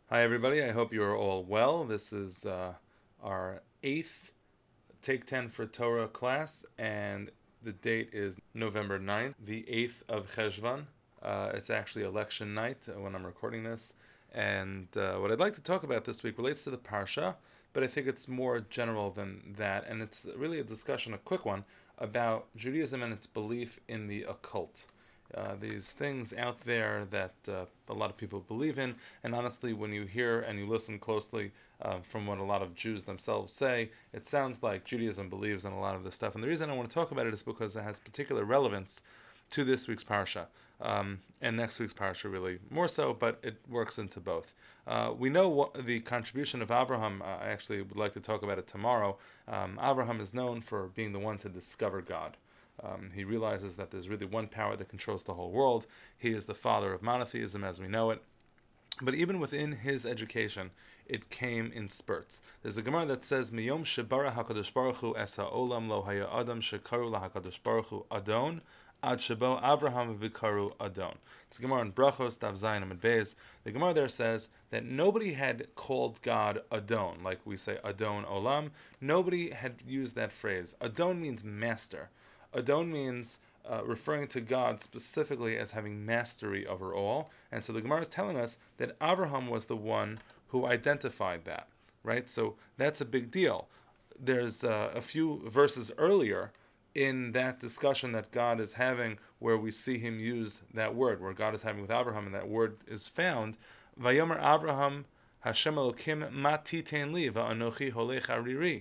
Hi, everybody. I hope you are all well. This is our eighth Take 10 for Torah class, and the date is November 9th, the 8th of Cheshvan. It's actually election night when I'm recording this. And what I'd like to talk about this week relates to the Parsha, but I think it's more general than that. And it's really a discussion, a quick one, about Judaism and its belief in the occult. These things out there that a lot of people believe in, and honestly, when you hear and you listen closely from what a lot of Jews themselves say, it sounds like Judaism believes in a lot of this stuff. And the reason I want to talk about it is because it has particular relevance to this week's parsha, and next week's parsha really more so, but it works into both. We know what the contribution of Abraham. I actually would like to talk about it tomorrow. Abraham is known for being the one to discover God. He realizes that there's really one power that controls the whole world. He is the father of monotheism as we know it. But even within his education, it came in spurts. There's a Gemara that says, "Miyom shebara Hakadosh Baruch Hu es ha'olam lo haya adam shekaru lahakadosh Baruch Hu Adon ad shebo Avraham v'karu Adon." It's a Gemara in Brachos Tav Zayin Amud Beis. The Gemara there says that nobody had called God Adon, like we say Adon Olam. Nobody had used that phrase. Adon means master. Adon means referring to God specifically as having mastery over all. And so the Gemara is telling us that Abraham was the one who identified that, right? So that's a big deal. There's a few verses earlier in that discussion that God is having where we see him use that word, where God is having with Abraham, and that word is found. Vayomer Abraham Hashem Elokim ma titen li va'anochi holech ariri.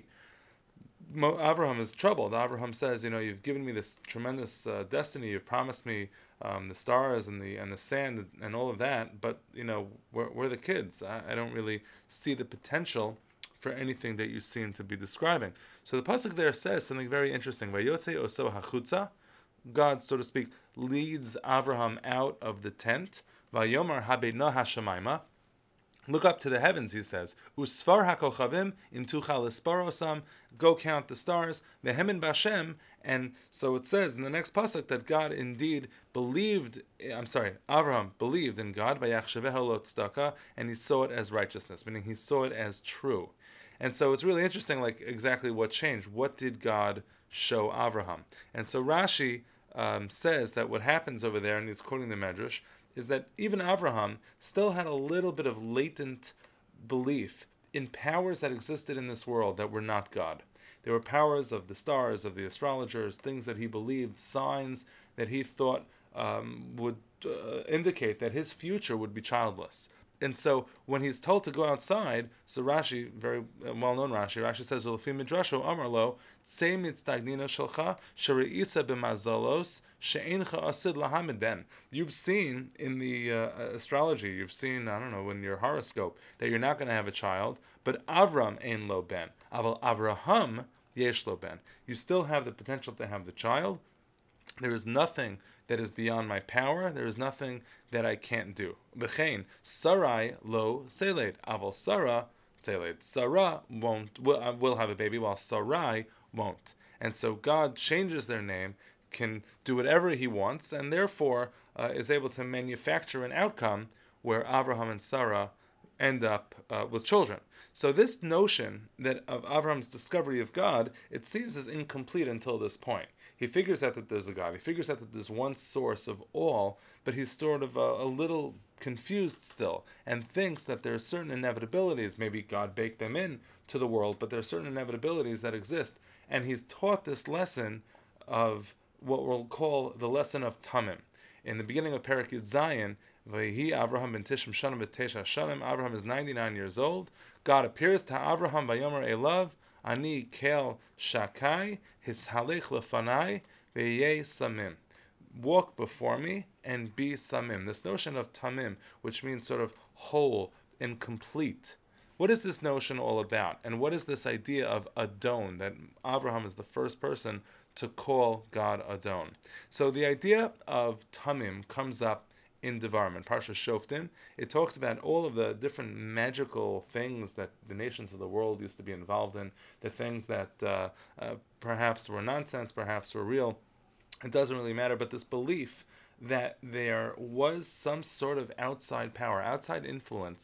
Abraham is troubled. Abraham says, you've given me this tremendous destiny. You've promised me the stars and the sand and all of that. But we're the kids. I don't really see the potential for anything that you seem to be describing. So the pasuk there says something very interesting. Vayotze oso hachutza. God, so to speak, leads Abraham out of the tent. Vayomar habena hashamayma. Look up to the heavens, he says. Usfar hakochavim intucha lesparosam. Go count the stars. Vehemin bashem. And so it says in the next pasuk that God indeed believed. Avraham believed in God. Vayachshaveho lo tzedakah, and he saw it as righteousness, meaning he saw it as true. And so it's really interesting, like exactly what changed. What did God show Avraham? And so Rashi says that what happens over there, and he's quoting the Medrash, is that even Avraham still had a little bit of latent belief in powers that existed in this world that were not God. There were powers of the stars, of the astrologers, things that he believed, signs that he thought would indicate that his future would be childless. And so when he's told to go outside, so Rashi, very well-known Rashi says, "Ulefi midrasho amar lo, tzei mitzdagnina shelcha, shereisa b'mazalos, she'eincha asid lahamid ben." You've seen in the astrology, you've seen, I don't know, in your horoscope, that you're not going to have a child, but Avram ein lo ben. Aval Avraham yesh lo ben. You still have the potential to have the child. There is nothing that is beyond my power. There is nothing that I can't do. V'chein, Sarai lo seled. Aval Sarah seled. Sarah will have a baby, while Sarai won't. And so God changes their name, can do whatever he wants, and therefore is able to manufacture an outcome where Abraham and Sarah end up with children. So this notion that of Avram's discovery of God, it seems as incomplete until this point. He figures out that there's a God. He figures out that there's one source of all, but he's sort of a little confused still and thinks that there are certain inevitabilities. Maybe God baked them in to the world, but there are certain inevitabilities that exist. And he's taught this lesson of what we'll call the lesson of Tamim. In the beginning of Parakut Zion, Vayhi Avraham ben Tishim Shanim b'Tesha Shanim. Avraham is 99 years old. God appears to Avraham Vayomer Elav, Ani Kel Shakai, Hishalech Lefanai, Veyeh Samim. Walk before me and be Samim. This notion of Tamim, which means sort of whole and complete. What is this notion all about? And what is this idea of Adon, that Avraham is the first person to call God Adon? So the idea of Tamim comes up in Devarim, in Parsha Shoftim. It talks about all of the different magical things that the nations of the world used to be involved in, the things that perhaps were nonsense, perhaps were real. It doesn't really matter, but this belief that there was some sort of outside power, outside influence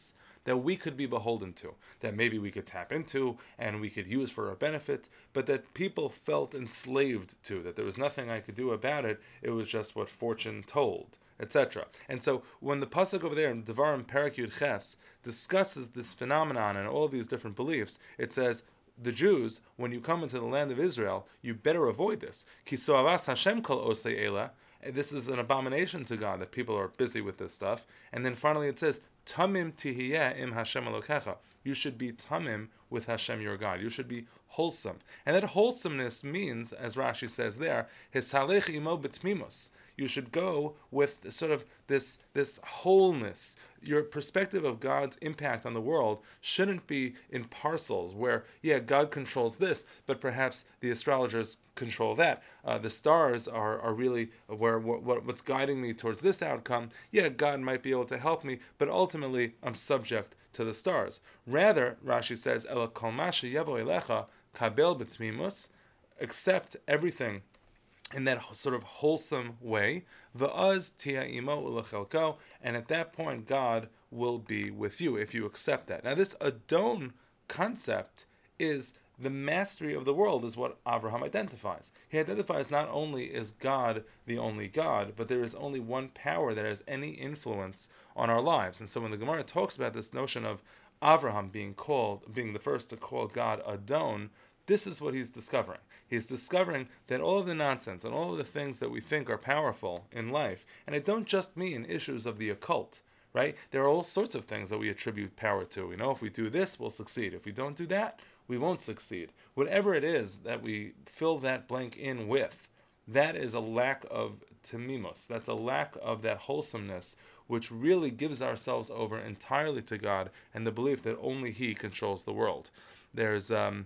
that we could be beholden to, that maybe we could tap into and we could use for our benefit, but that people felt enslaved to, that there was nothing I could do about it, it was just what fortune told, etc. And so when the pasuk over there in Devarim Perek Yud Ches discusses this phenomenon and all these different beliefs, it says, the Jews, when you come into the land of Israel, you better avoid this. Ki so'avas Hashem kol osei ela. This is an abomination to God that people are busy with this stuff. And then finally it says, Tamim tihiyeh im Hashem Elokecha. You should be tamim with Hashem your God. You should be wholesome. And that wholesomeness means, as Rashi says there, hisalech imo betmimus. You should go with sort of this wholeness. Your perspective of God's impact on the world shouldn't be in parcels where, yeah, God controls this, but perhaps the astrologers control that. The stars are really what's guiding me towards this outcome. Yeah, God might be able to help me, but ultimately I'm subject to the stars. Rather, Rashi says, Ela kol ma sheyevo elecha kabel b'tmimus, accept everything in that sort of wholesome way, v'az tia imo ulechelko, and at that point God will be with you if you accept that. Now this Adon concept is the mastery of the world, is what Avraham identifies. He identifies not only is God the only God, but there is only one power that has any influence on our lives. And so when the Gemara talks about this notion of Avraham being the first to call God Adon, this is what he's discovering. He's discovering that all of the nonsense and all of the things that we think are powerful in life, and I don't just mean issues of the occult, right? There are all sorts of things that we attribute power to. We know if we do this, we'll succeed. If we don't do that, we won't succeed. Whatever it is that we fill that blank in with, that is a lack of tamimos. That's a lack of that wholesomeness, which really gives ourselves over entirely to God and the belief that only He controls the world. There's a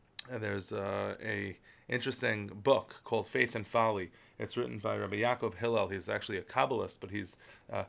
interesting book called Faith and Folly. It's written by Rabbi Yaakov Hillel. He's actually a Kabbalist, but he's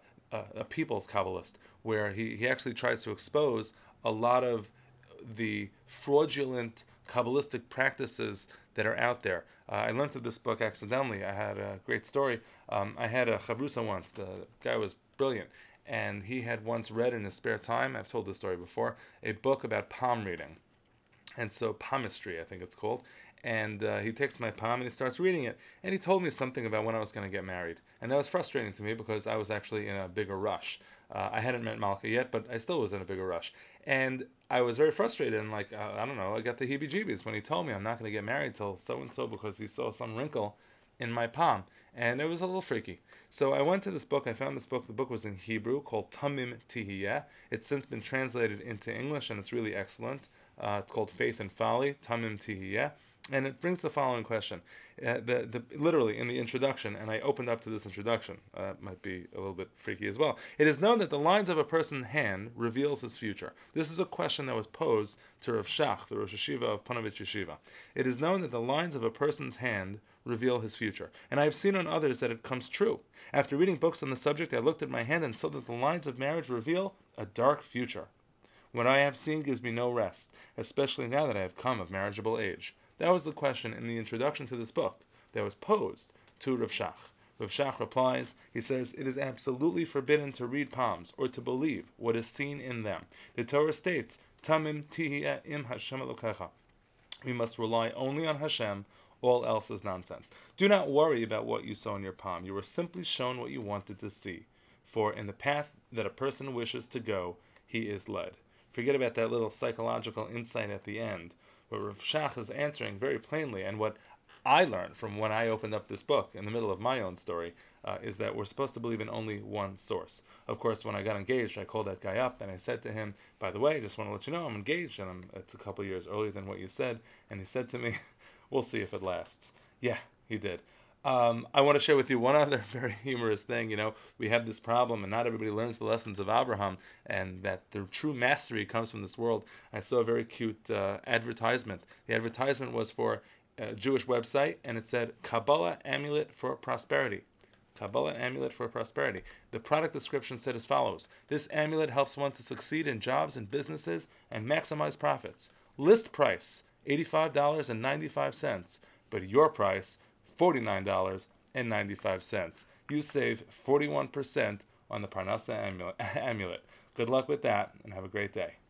a people's Kabbalist, where he actually tries to expose a lot of the fraudulent Kabbalistic practices that are out there. I learned of this book accidentally. I had a great story. I had a chavrusa once. The guy was brilliant, and he had once read in his spare time, I've told this story before, a book about palm reading. And so palmistry, I think it's called. And he takes my palm and he starts reading it. And he told me something about when I was going to get married. And that was frustrating to me because I was actually in a bigger rush. I hadn't met Malka yet, but I still was in a bigger rush. And I was very frustrated and I don't know, I got the heebie-jeebies when he told me I'm not going to get married till so-and-so because he saw some wrinkle in my palm. And it was a little freaky. So I went to this book, I found this book. The book was in Hebrew called Tamim Tihiyeh. It's since been translated into English and it's really excellent. It's called Faith and Folly, Tamim Tihiyeh. And it brings the following question. Literally in the introduction, and I opened up to this introduction, might be a little bit freaky as well. It is known that the lines of a person's hand reveals his future. This is a question that was posed to Rav Shach, the Rosh Yeshiva of Panovich Yeshiva. It is known that the lines of a person's hand reveal his future. And I have seen on others that it comes true. After reading books on the subject, I looked at my hand and saw that the lines of marriage reveal a dark future. What I have seen gives me no rest, especially now that I have come of marriageable age. That was the question in the introduction to this book that was posed to Rav Shach. Rav Shach replies, he says, it is absolutely forbidden to read palms or to believe what is seen in them. The Torah states, Tamim tihiyeh im Hashem Elokecha. We must rely only on Hashem, all else is nonsense. Do not worry about what you saw in your palm. You were simply shown what you wanted to see. For in the path that a person wishes to go, he is led. Forget about that little psychological insight at the end, where Rav Shach is answering very plainly, and what I learned from when I opened up this book in the middle of my own story is that we're supposed to believe in only one source. Of course, when I got engaged, I called that guy up and I said to him, by the way, I just want to let you know I'm engaged, and it's a couple years earlier than what you said. And he said to me, we'll see if it lasts. Yeah, he did. I want to share with you one other very humorous thing. We have this problem, and not everybody learns the lessons of Avraham, and that the true mastery comes from this world. I saw a very cute advertisement. The advertisement was for a Jewish website, and it said, Kabbalah Amulet for Prosperity. Kabbalah Amulet for Prosperity. The product description said as follows. This amulet helps one to succeed in jobs and businesses and maximize profits. List price, $85.95, but your price, $49.95. You save 41% on the Parnasa amulet. Good luck with that, and have a great day.